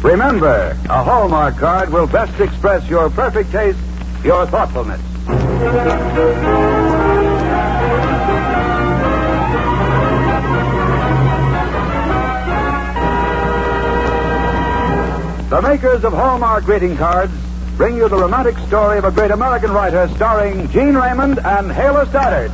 Remember, a Hallmark card will best express your perfect taste, your thoughtfulness. The makers of Hallmark greeting cards bring you the romantic story of a great American writer starring Gene Raymond and Hala Stoddard.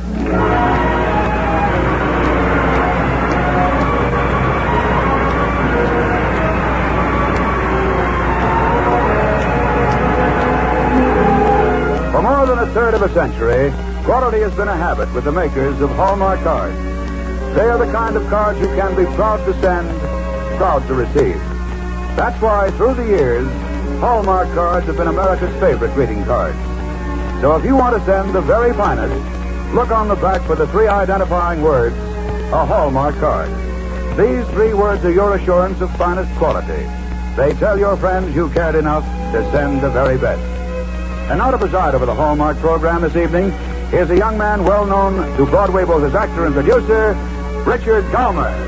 For more than a third of a century, quality has been a habit with the makers of Hallmark cards. They are the kind of cards you can be proud to send, proud to receive. That's why, through the years, Hallmark cards have been America's favorite greeting cards. So if you want to send the very finest, look on the back for the 3 identifying words, a Hallmark card. These 3 words are your assurance of finest quality. They tell your friends you cared enough to send the very best. And now to preside over the Hallmark program this evening is a young man well known to Broadway both as actor and producer, Richard Dahmer.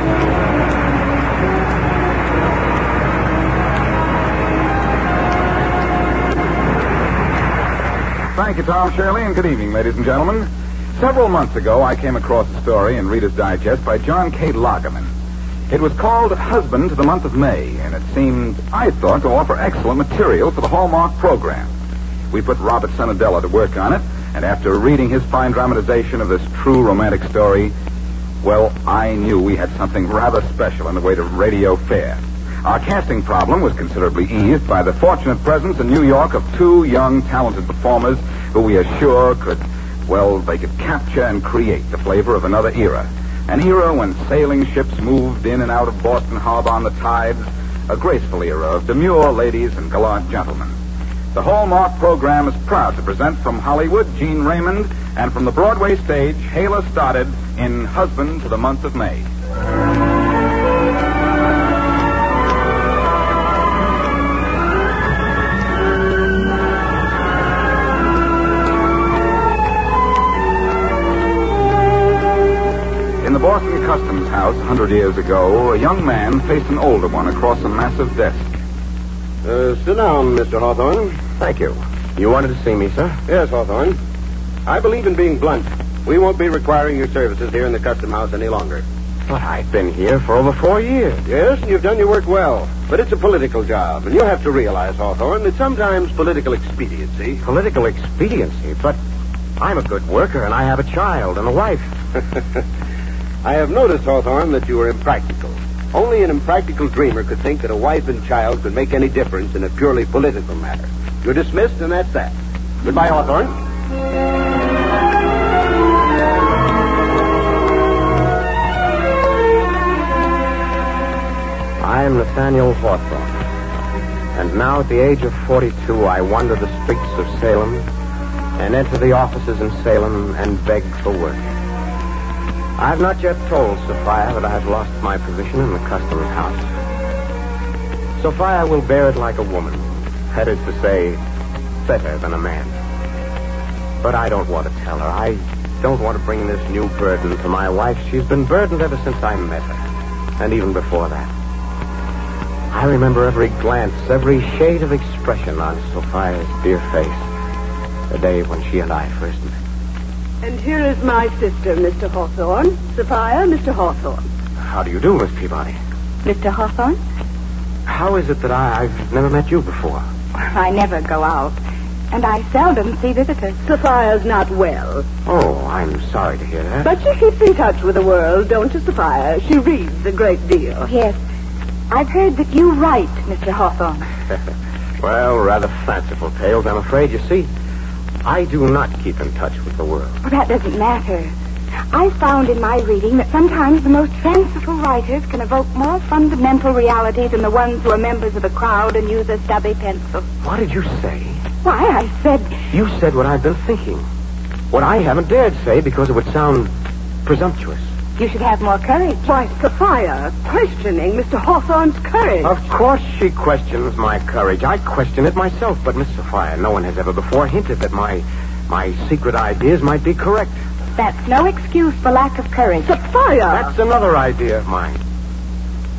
Thank you, Tom Shirley, and good evening, ladies and gentlemen. Several months ago, I came across a story in Reader's Digest by John K. Lagerman. It was called Husband to the Month of May, and it seemed, I thought, to offer excellent material for the Hallmark program. We put Robert Sonadella to work on it, and after reading his fine dramatization of this true romantic story, well, I knew we had something rather special in the way to radio fare. Our casting problem was considerably eased by the fortunate presence in New York of 2 young, talented performers who we are sure they could capture and create the flavor of another era. An era when sailing ships moved in and out of Boston Harbor on the tides, a graceful era of demure ladies and gallant gentlemen. The Hallmark program is proud to present from Hollywood, Gene Raymond, and from the Broadway stage, Hala Stoddard in Husband to the Month of May. In the Boston Customs House 100 years ago, a young man faced an older one across a massive desk. Sit down, Mr. Hawthorne. Thank you. You wanted to see me, sir? Yes, Hawthorne. I believe in being blunt. We won't be requiring your services here in the Custom House any longer. But I've been here for over 4 years. Yes, and you've done your work well. But it's a political job, and you have to realize, Hawthorne, that sometimes political expediency... Political expediency? But I'm a good worker, and I have a child and a wife. I have noticed, Hawthorne, that you are impractical. Only an impractical dreamer could think that a wife and child could make any difference in a purely political matter. You're dismissed, and that's that. Goodbye, Hawthorne. I am Nathaniel Hawthorne. And now, at the age of 42, I wander the streets of Salem and enter the offices in Salem and beg for work. I've not yet told Sophia that I have lost my position in the Customs House. Sophia will bear it like a woman. That is to say, better than a man. But I don't want to tell her. I don't want to bring this new burden to my wife. She's been burdened ever since I met her. And even before that. I remember every glance, every shade of expression on Sophia's dear face. The day when she and I first met. And here is my sister, Mr. Hawthorne. Sophia, Mr. Hawthorne. How do you do, Miss Peabody? Mr. Hawthorne? How is it that I've never met you before? I never go out, and I seldom see visitors. Sophia's not well. Oh, I'm sorry to hear that. But she keeps in touch with the world, don't you, Sophia? She reads a great deal. Yes. I've heard that you write, Mr. Hawthorne. Well, rather fanciful tales, I'm afraid. You see, I do not keep in touch with the world. Well, that doesn't matter. I found in my reading that sometimes the most fanciful writers can evoke more fundamental reality than the ones who are members of a crowd and use a stubby pencil. What did you say? Why, I said... You said what I've been thinking. What I haven't dared say because it would sound presumptuous. You should have more courage. Why, Sophia, questioning Mr. Hawthorne's courage. Of course she questions my courage. I question it myself. But, Miss Sophia, no one has ever before hinted that my secret ideas might be correct. That's no excuse for lack of courage. Sophia! That's another idea of mine.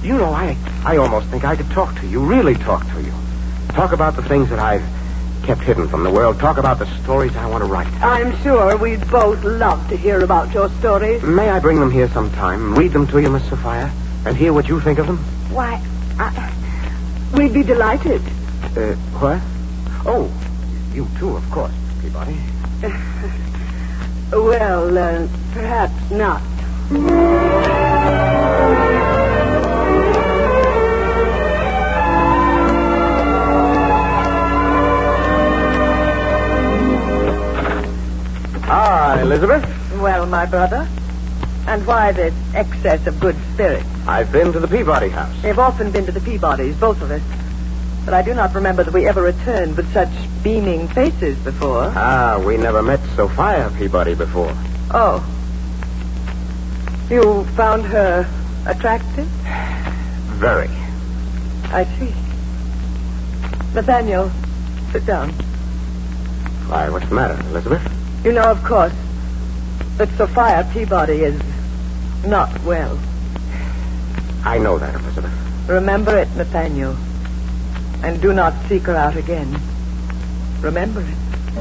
You know, I almost think I could talk to you, really talk to you. Talk about the things that I've kept hidden from the world. Talk about the stories I want to write. I'm sure we'd both love to hear about your stories. May I bring them here sometime, read them to you, Miss Sophia, and hear what you think of them? Why, We'd be delighted. What? Oh, you too, of course, Peabody. Well, perhaps not. Ah, Elizabeth. Well, my brother. And why this excess of good spirits? I've been to the Peabody house. We've often been to the Peabodys, both of us. But I do not remember that we ever returned with such beaming faces before. Ah, we never met Sophia Peabody before. Oh. You found her attractive? Very. I see. Nathaniel, sit down. Why, what's the matter, Elizabeth? You know, of course, that Sophia Peabody is not well. I know that, Elizabeth. Remember it, Nathaniel. And do not seek her out again. Remember it.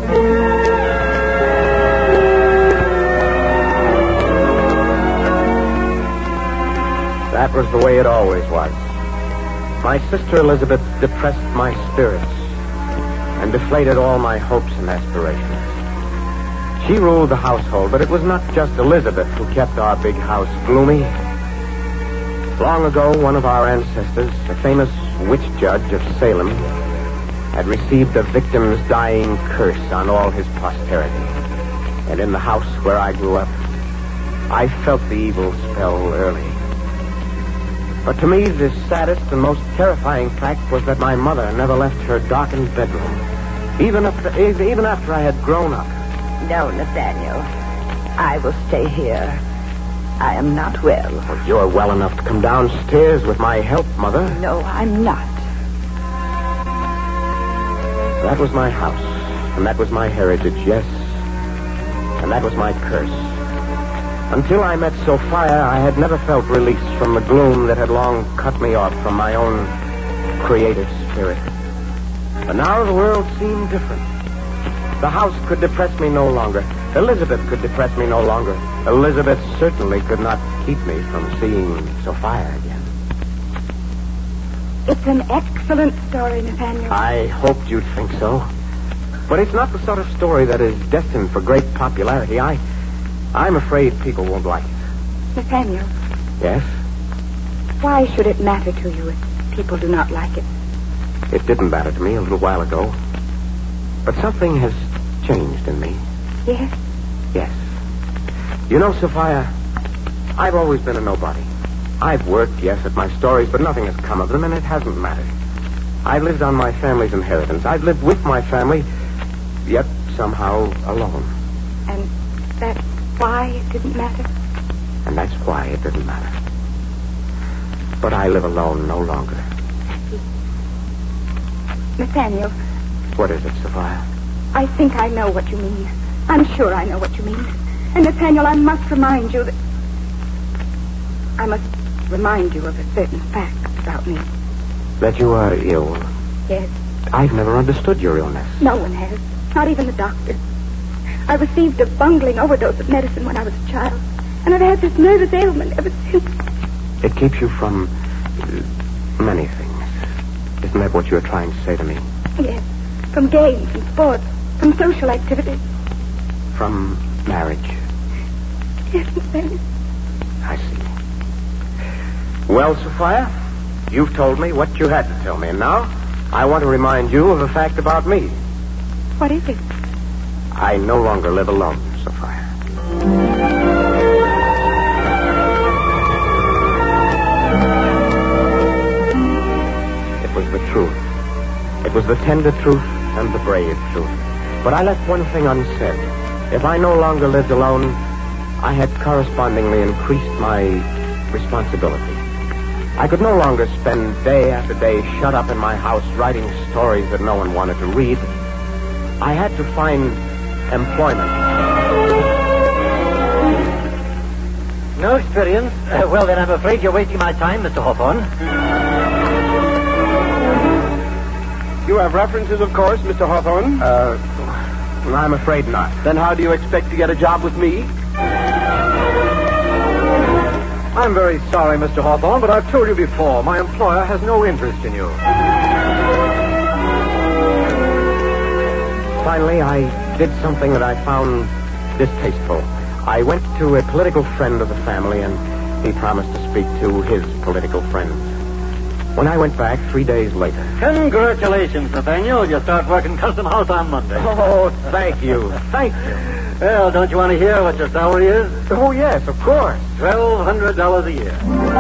That was the way it always was. My sister Elizabeth depressed my spirits and deflated all my hopes and aspirations. She ruled the household, but it was not just Elizabeth who kept our big house gloomy. Long ago, one of our ancestors, a famous witch judge of Salem, had received a victim's dying curse on all his posterity. And in the house where I grew up, I felt the evil spell early. But to me, the saddest and most terrifying fact was that my mother never left her darkened bedroom, even after I had grown up. No, Nathaniel. I will stay here. I am not well. Well, you're well enough to come downstairs with my help, Mother. No, I'm not. That was my house, and that was my heritage, yes. And that was my curse. Until I met Sophia, I had never felt release from the gloom that had long cut me off from my own creative spirit. But now the world seemed different. The house could depress me no longer. Elizabeth could depress me no longer. Elizabeth certainly could not keep me from seeing Sophia again. It's an excellent story, Nathaniel. I hoped you'd think so. But it's not the sort of story that is destined for great popularity. I'm afraid people won't like it. Nathaniel. Yes? Why should it matter to you if people do not like it? It didn't matter to me a little while ago. But something has changed in me. Yes? Yes. You know, Sophia, I've always been a nobody. I've worked, yes, at my stories, but nothing has come of them, and it hasn't mattered. I've lived on my family's inheritance. I've lived with my family, yet somehow alone. And that's why it didn't matter? And that's why it didn't matter. But I live alone no longer. Nathaniel. What is it, Sophia? I think I know what you mean. I'm sure I know what you mean. And Nathaniel, I must remind you that... I must remind you of a certain fact about me. That you are ill? Yes. I've never understood your illness. No one has. Not even the doctor. I received a bungling overdose of medicine when I was a child. And I've had this nervous ailment ever since. It keeps you from many things. Isn't that what you're trying to say to me? Yes. From games and sports. From social activities. From marriage? Yes, Nathaniel. I see. Well, Sophia, you've told me what you had to tell me, and now I want to remind you of a fact about me. What is it? I no longer live alone, Sophia. It was the truth. It was the tender truth and the brave truth. But I left one thing unsaid. If I no longer lived alone, I had correspondingly increased my responsibility. I could no longer spend day after day shut up in my house writing stories that no one wanted to read. I had to find employment. No experience. Well, then I'm afraid you're wasting my time, Mr. Hawthorne. You have references, of course, Mr. Hawthorne? I'm afraid not. Then how do you expect to get a job with me? I'm very sorry, Mr. Hawthorne, but I've told you before, my employer has no interest in you. Finally, I did something that I found distasteful. I went to a political friend of the family, and he promised to speak to his political friends. When I went back 3 days later... Congratulations, Nathaniel. You start working Custom House on Monday. Oh, thank you. Thank you. Well, don't you want to hear what your salary is? Oh, yes, of course. $1,200 a year.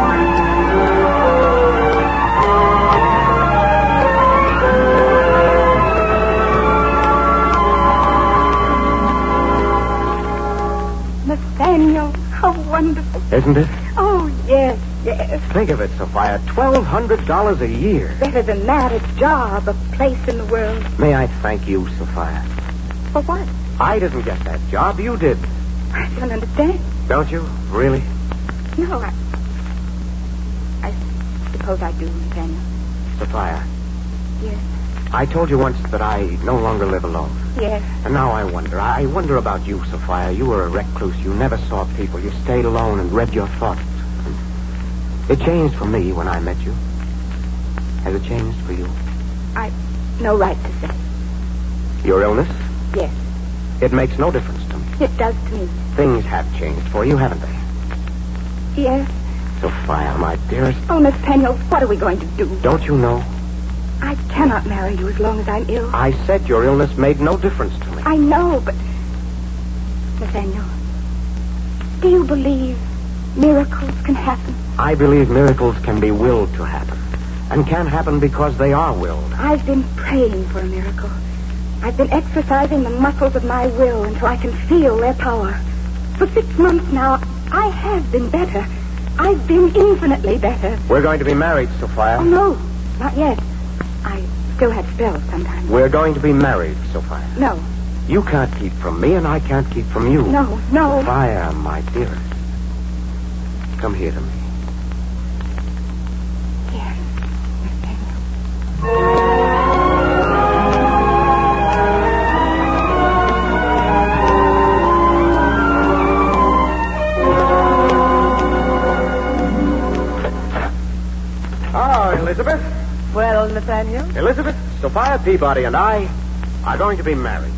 Nathaniel, how wonderful. Isn't it? Oh, yes, yes. Think of it, Sophia. $1,200 a year. Better than that, a job, a place in the world. May I thank you, Sophia? For what? I didn't get that job. You did. I don't understand. Don't you? Really? No, I suppose I do, Nathaniel. Sophia, Yes, I told you once that I no longer live alone. yes. And now I wonder. I wonder about you, Sophia. You were a recluse. You never saw people. You stayed alone and read your thoughts. It changed for me when I met you. Has it changed for you? I've no right to say. Your illness? Yes, It makes no difference to me. it does to me. Things have changed for you, haven't they? Yes. Sophia, my dearest, Oh, Nathaniel, what are we going to do? don't you know? I cannot marry you as long as I'm ill. I said your illness made no difference to me. I know, but... Nathaniel, do you believe miracles can happen? I believe miracles can be willed to happen. And can happen because they are willed. I've been praying for a miracle. I've been exercising the muscles of my will until I can feel their power. For 6 months now, I have been better. I've been infinitely better. We're going to be married, Sophia. Oh, no, not yet. I still have spells sometimes. We're going to be married, Sophia. No, You can't keep from me, and I can't keep from you. no. Sophia, my dearest. Come here to me. Yes, Nathaniel. Elizabeth? Well, Nathaniel? Elizabeth, Sophia Peabody and I are going to be married.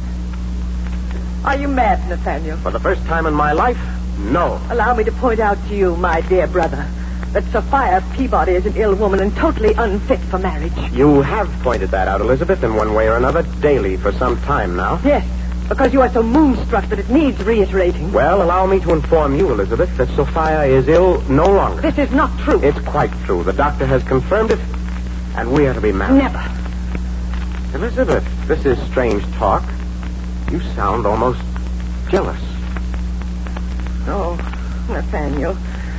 Are you mad, Nathaniel? For the first time in my life, no. Allow me to point out to you, my dear brother, that Sophia Peabody is an ill woman and totally unfit for marriage. You have pointed that out, Elizabeth, in one way or another, daily for some time now. Yes, because you are so moonstruck that it needs reiterating. Well, allow me to inform you, Elizabeth, that Sophia is ill no longer. This is not true. It's quite true. The doctor has confirmed it, and we are to be married. Never. Elizabeth, this is strange talk. You sound almost jealous. Oh, Nathaniel.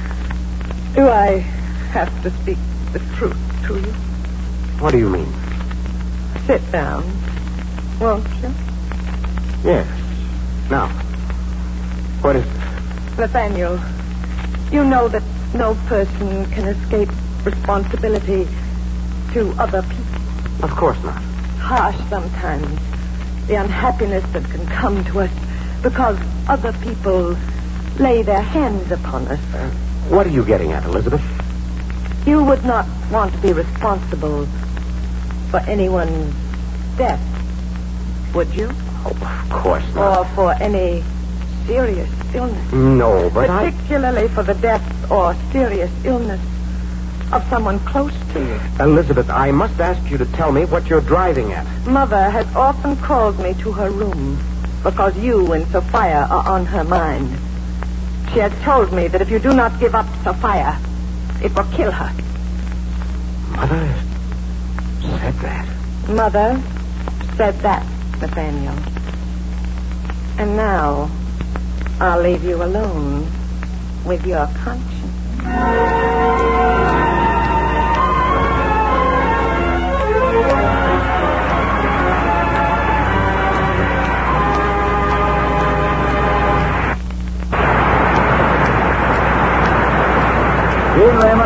Do I have to speak the truth to you? What do you mean? Sit down, won't you? Yes. Now, what is it? Nathaniel, you know that no person can escape responsibility to other people. Of course not. Harsh sometimes, the unhappiness that can come to us because other people lay their hands upon us. What are you getting at, Elizabeth? You would not want to be responsible for anyone's death, would you? Oh, of course not. Or for any serious illness. No, but Particularly for the death or serious illness of someone close to you. Elizabeth, I must ask you to tell me what you're driving at. Mother has often called me to her room because you and Sophia are on her mind. She has told me that if you do not give up Sophia, it will kill her. Mother said that. Mother said that, Nathaniel. And now, I'll leave you alone with your conscience.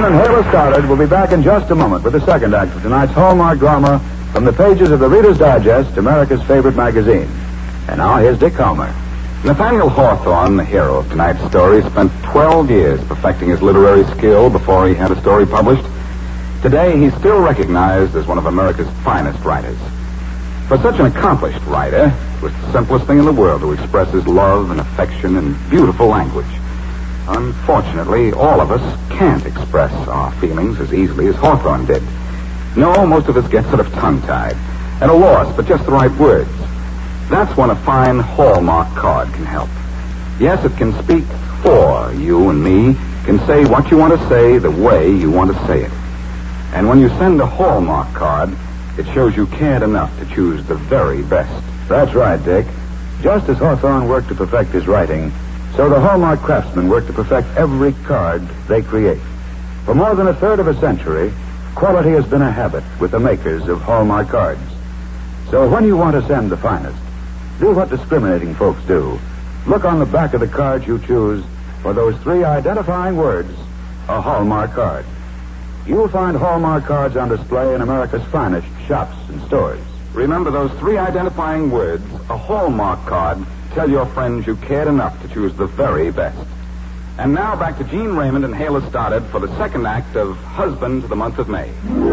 and Hala Stoddard will be back in just a moment with the second act of tonight's Hallmark drama from the pages of the Reader's Digest, America's favorite magazine. And now here's Dick Calmer. Nathaniel Hawthorne, the hero of tonight's story, spent 12 years perfecting his literary skill before he had a story published. Today, he's still recognized as one of America's finest writers. For such an accomplished writer, it was the simplest thing in the world to express his love and affection in beautiful language. Unfortunately, all of us can't express our feelings as easily as Hawthorne did. No, most of us get sort of tongue-tied, at a loss for just the right words. That's when a fine Hallmark card can help. Yes, it can speak for you and me, can say what you want to say the way you want to say it. And when you send a Hallmark card, it shows you cared enough to choose the very best. That's right, Dick. Just as Hawthorne worked to perfect his writing, so the Hallmark craftsmen work to perfect every card they create. For more than a third of a century, quality has been a habit with the makers of Hallmark cards. So when you want to send the finest, do what discriminating folks do. Look on the back of the card you choose for those 3 identifying words, a Hallmark card. You'll find Hallmark cards on display in America's finest shops and stores. Remember those 3 identifying words, a Hallmark card. Tell your friends you cared enough to choose the very best. And now back to Gene Raymond and Hala Stoddard for the second act of Husband to the Month of May.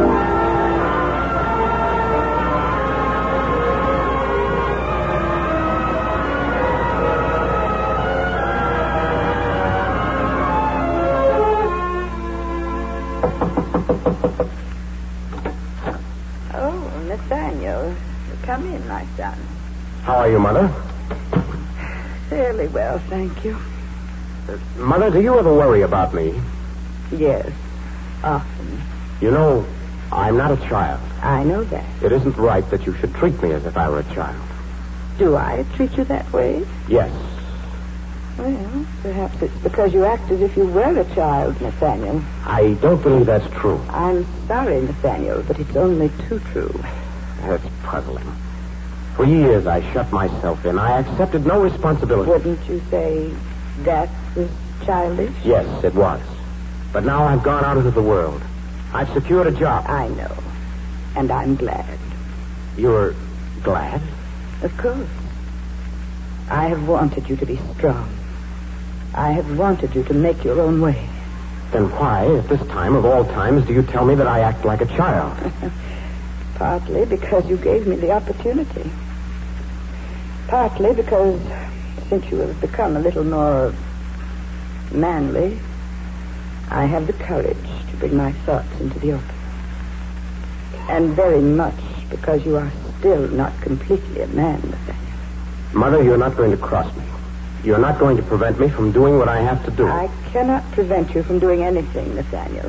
Oh, Nathaniel, come in, my son. How are you, Mother? Fairly well, thank you. Mother, do you ever worry about me? Yes, often. You know, I'm not a child. I know that. It isn't right that you should treat me as if I were a child. Do I treat you that way? Yes. Well, perhaps it's because you act as if you were a child, Nathaniel. I don't believe that's true. I'm sorry, Nathaniel, but it's only too true. That's puzzling. For years, I shut myself in. I accepted no responsibility. Wouldn't you say that was childish? Yes, it was. But now I've gone out into the world. I've secured a job. I know. And I'm glad. You're glad? Of course. I have wanted you to be strong. I have wanted you to make your own way. Then why, at this time of all times, do you tell me that I act like a child? Partly because you gave me the opportunity. Partly because, since you have become a little more manly, I have the courage to bring my thoughts into the open. And very much because you are still not completely a man, Nathaniel. Mother, you're not going to cross me. You're not going to prevent me from doing what I have to do. I cannot prevent you from doing anything, Nathaniel.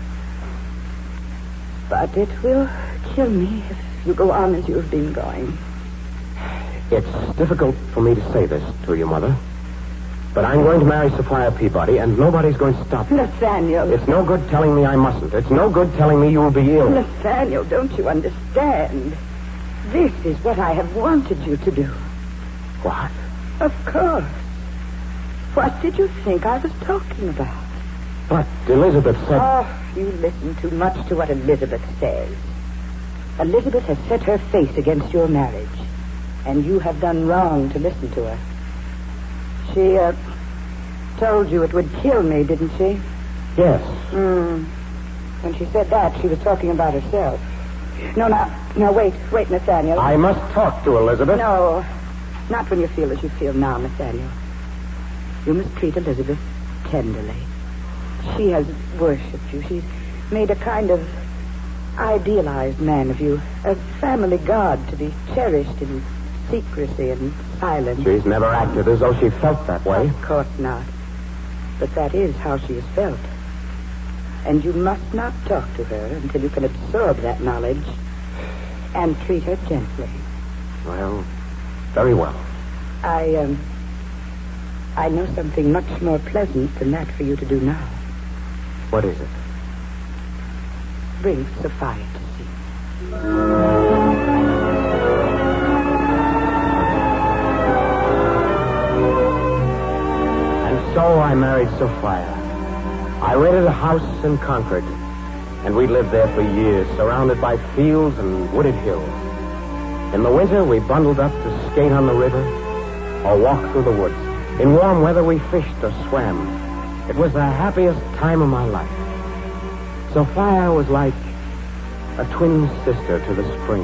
But it will kill me if you go on as you have been going. It's difficult for me to say this to you, Mother. But I'm going to marry Sophia Peabody, and nobody's going to stop me. Nathaniel. It's no good telling me I mustn't. It's no good telling me you'll be ill. Nathaniel, don't you understand? This is what I have wanted you to do. What? Of course. What did you think I was talking about? But Elizabeth said... Oh, you listen too much to what Elizabeth says. Elizabeth has set her face against your marriage, and you have done wrong to listen to her. She, told you it would kill me, didn't she? Yes. When she said that, she was talking about herself. No, now, wait, Nathaniel. I must talk to Elizabeth. No, not when you feel as you feel now, Nathaniel. You must treat Elizabeth tenderly. She has worshipped you. She's made a kind of idealized man of you, a family god to be cherished in secrecy and silence. She's never acted as though she felt that way. Of course not. But that is how she has felt. And you must not talk to her until you can absorb that knowledge and treat her gently. Well, very well. I know something much more pleasant than that for you to do now. What is it? Bring Sophia to see me. And so I married Sophia. I rented a house in Concord, and we lived there for years, surrounded by fields and wooded hills. In the winter, we bundled up to skate on the river or walk through the woods. In warm weather, we fished or swam. It was the happiest time of my life. Sophia was like a twin sister to the spring.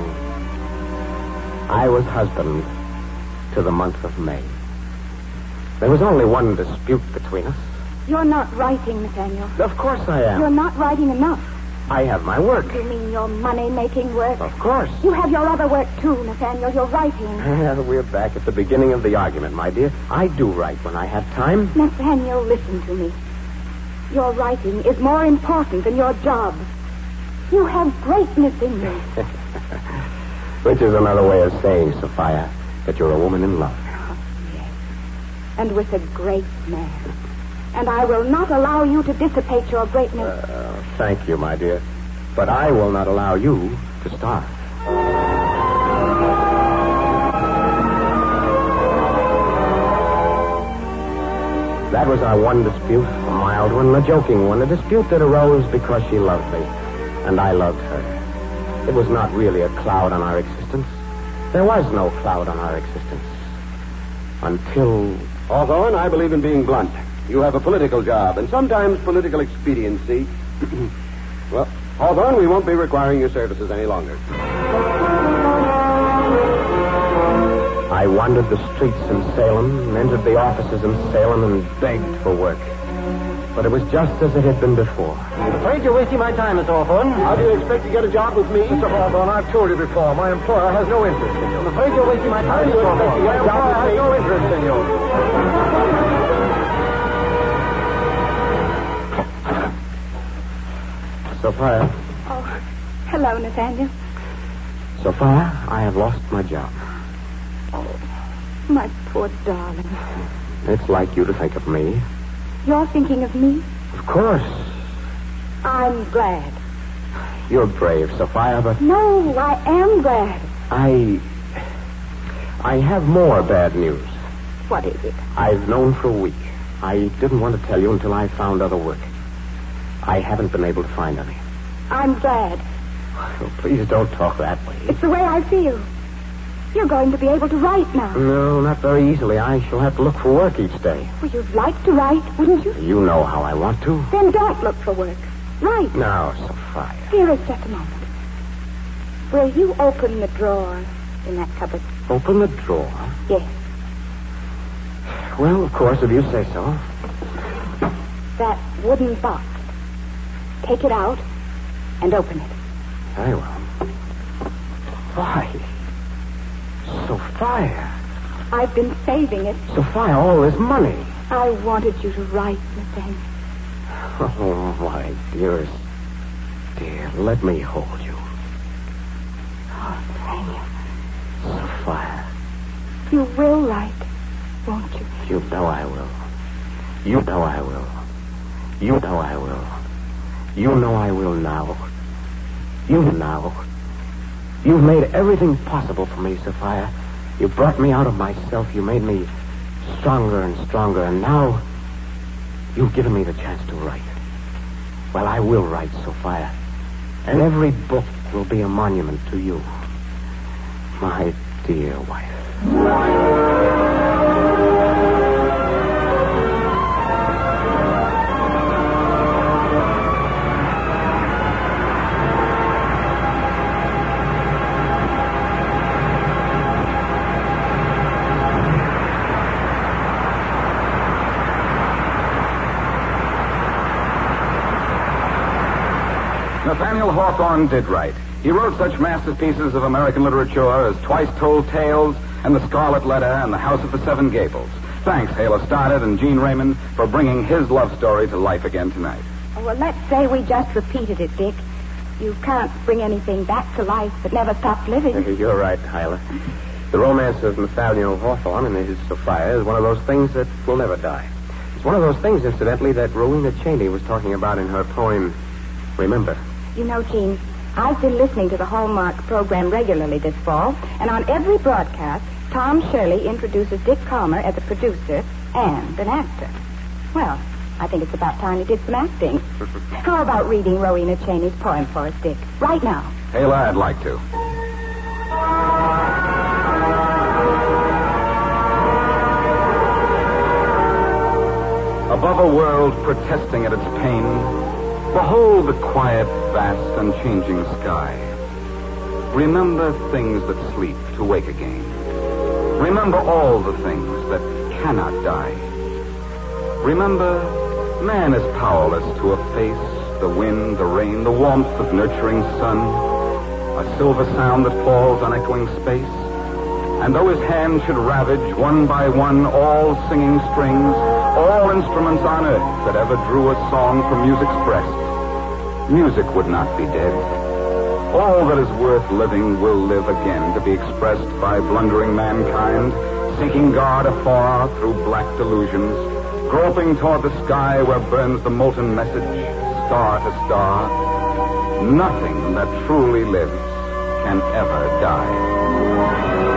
I was husband to the month of May. There was only one dispute between us. You're not writing, Nathaniel. Of course I am. You're not writing enough. I have my work. You mean your money-making work? Of course. You have your other work, too, Nathaniel. You're writing. We're back at the beginning of the argument, my dear. I do write when I have time. Nathaniel, listen to me. Your writing is more important than your job. You have greatness in you. Which is another way of saying, Sophia, that you're a woman in love. Oh, yes. And with a great man. And I will not allow you to dissipate your greatness. Thank you, my dear. But I will not allow you to starve. That was our one dispute, a mild one, a joking one, a dispute that arose because she loved me, and I loved her. It was not really a cloud on our existence. There was no cloud on our existence. Until... Hawthorne, I believe in being blunt. You have a political job, and sometimes political expediency. Well, Hawthorne, we won't be requiring your services any longer. I wandered the streets in Salem, and entered the offices in Salem, and begged for work. But it was just as it had been before. I'm afraid you're wasting my time, Mr. Hawthorne. How do you expect to get a job with me? Mr. Hawthorne, I've told you before, my employer has no interest in you. I'm afraid you're wasting my time, Mr. Hawthorne. My employer has no interest in you. Sophia. Oh, hello, Nathaniel. Sophia, I have lost my job. Oh, my poor darling. It's like you to think of me. You're thinking of me? Of course. I'm glad. You're brave, Sophia, but... No, I am glad. I have more bad news. What is it? I've known for a week. I didn't want to tell you until I found other work. I haven't been able to find any. I'm glad. Oh, please don't talk that way. It's the way I feel. You're going to be able to write now. No, not very easily. I shall have to look for work each day. Well, you'd like to write, wouldn't you? You know how I want to. Then don't look for work. Write. Now, Sophia. Here is just a moment. Will you open the drawer in that cupboard? Open the drawer? Yes. Well, of course, if you say so. That wooden box. Take it out and open it. Very well. Why? Sophia. I've been saving it. Sophia, all this money. I wanted you to write, Nathaniel. Oh, my dearest. Dear, let me hold you. Oh, Nathaniel. Sophia. You will write, won't you? You know I will. You know I will. You know I will. You know I will now. You now. You've made everything possible for me, Sophia. You brought me out of myself. You made me stronger and stronger. And now you've given me the chance to write. Well, I will write, Sophia. And every book will be a monument to you. My dear wife. Nathaniel Hawthorne did write. He wrote such masterpieces of American literature as Twice Told Tales and The Scarlet Letter and The House of the Seven Gables. Thanks, Hala Stoddard and Gene Raymond, for bringing his love story to life again tonight. Oh, well, let's say we just repeated it, Dick. You can't bring anything back to life that never stopped living. You're right, Hyla. The romance of Nathaniel Hawthorne and his Sophia is one of those things that will never die. It's one of those things, incidentally, that Rowena Cheney was talking about in her poem, Remember. You know, Gene, I've been listening to the Hallmark program regularly this fall, and on every broadcast, Tom Shirley introduces Dick Calmer as a producer and an actor. Well, I think it's about time you did some acting. How about reading Rowena Cheney's poem for us, Dick? Right now. Hey, lad, I'd like to. Above a world protesting at its pain, behold the quiet, vast, unchanging sky. Remember things that sleep to wake again. Remember all the things that cannot die. Remember, man is powerless to efface the wind, the rain, the warmth of nurturing sun, a silver sound that falls on echoing space. And though his hand should ravage one by one all singing strings, all instruments on earth that ever drew a song from music's breast, music would not be dead. All that is worth living will live again to be expressed by blundering mankind, seeking God afar through black delusions, groping toward the sky where burns the molten message, star to star. Nothing that truly lives can ever die.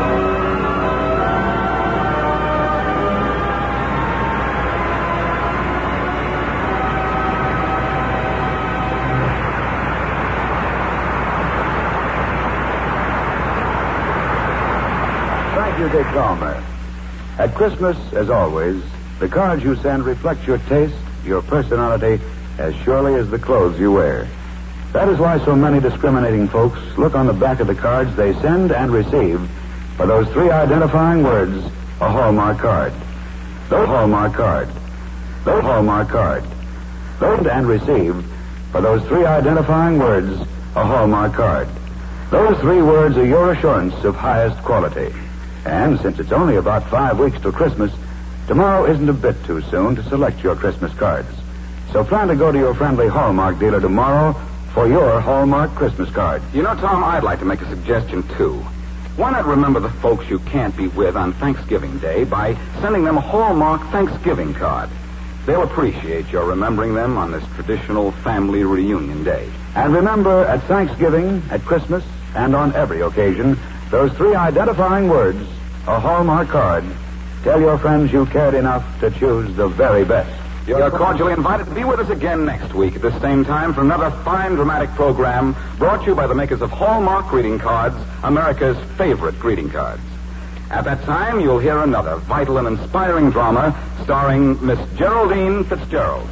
Thank you, Dick Calmer. At Christmas, as always, the cards you send reflect your taste, your personality, as surely as the clothes you wear. That is why so many discriminating folks look on the back of the cards they send and receive for those three identifying words, a Hallmark card. Those Hallmark card. Those Hallmark card. Those and receive for those three identifying words, a Hallmark card. Those three words are your assurance of highest quality. And since it's only about 5 weeks till Christmas, tomorrow isn't a bit too soon to select your Christmas cards. So plan to go to your friendly Hallmark dealer tomorrow for your Hallmark Christmas card. You know, Tom, I'd like to make a suggestion, too. Why not remember the folks you can't be with on Thanksgiving Day by sending them a Hallmark Thanksgiving card? They'll appreciate your remembering them on this traditional family reunion day. And remember, at Thanksgiving, at Christmas, and on every occasion, those three identifying words, a Hallmark card. Tell your friends you cared enough to choose the very best. You're cordially invited to be with us again next week at the same time for another fine dramatic program brought to you by the makers of Hallmark Greeting Cards, America's favorite greeting cards. At that time, you'll hear another vital and inspiring drama starring Miss Geraldine Fitzgerald.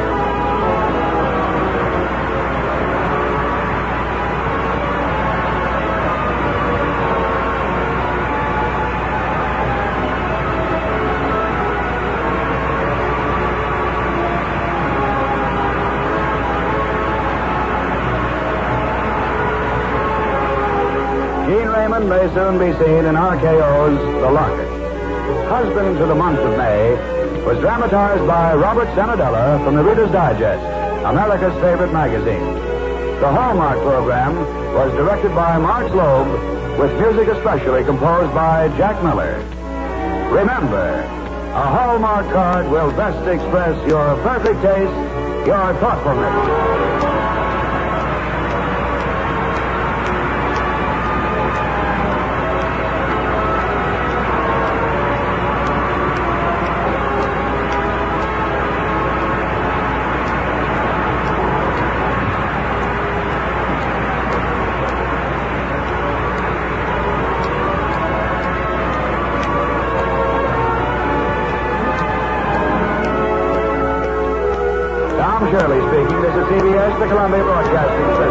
Gene Raymond may soon be seen in RKO's The Locket. Husband to the Month of May was dramatized by Robert Sanadella from the Reader's Digest, America's favorite magazine. The Hallmark program was directed by Mark Loeb, with music especially composed by Jack Miller. Remember, a Hallmark card will best express your perfect taste, your thoughtfulness. Tom Shirley speaking. This is CBS, the Columbia Broadcasting System.